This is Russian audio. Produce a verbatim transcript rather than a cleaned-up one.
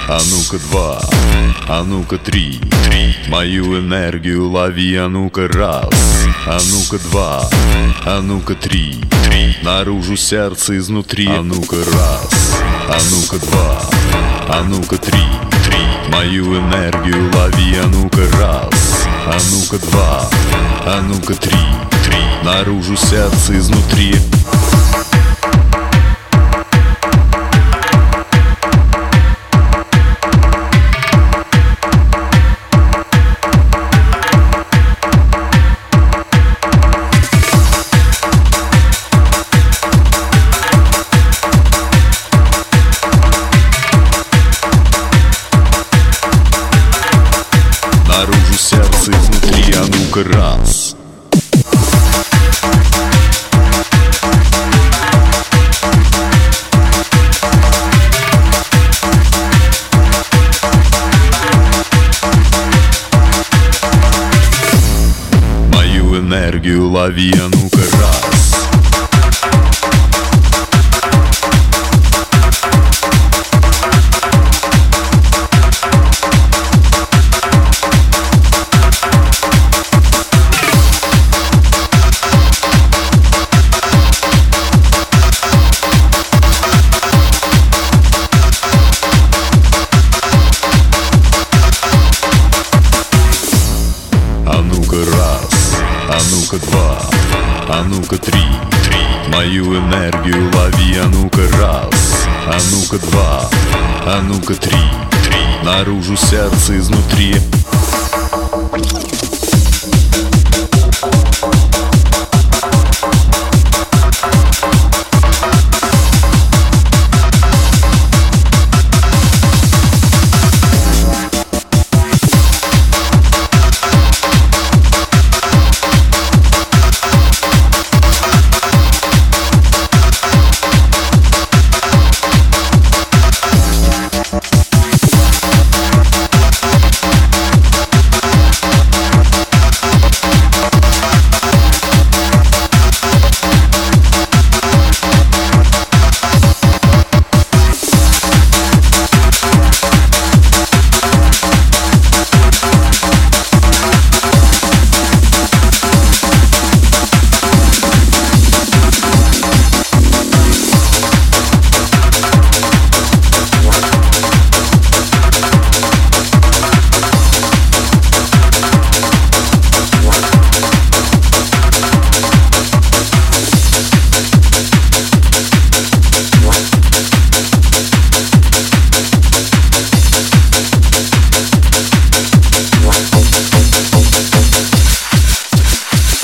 А ну-ка два, а ну-ка три, мою энергию лови, а ну-ка раз, а ну-ка два, а ну-ка три, наружу сердце изнутри, а ну-ка раз, а ну-ка два, а ну-ка три, мою энергию лови, а ну-ка раз, а ну-ка два, а ну-ка три, наружу сердце изнутри. Наружу сердце изнутри, а ну-ка раз. Мою энергию лови, а ну-ка раз. А ну-ка раз, а ну-ка два, а ну-ка три, мою энергию лови, а ну-ка раз, а ну-ка два, а ну-ка три, наружу сердце изнутри.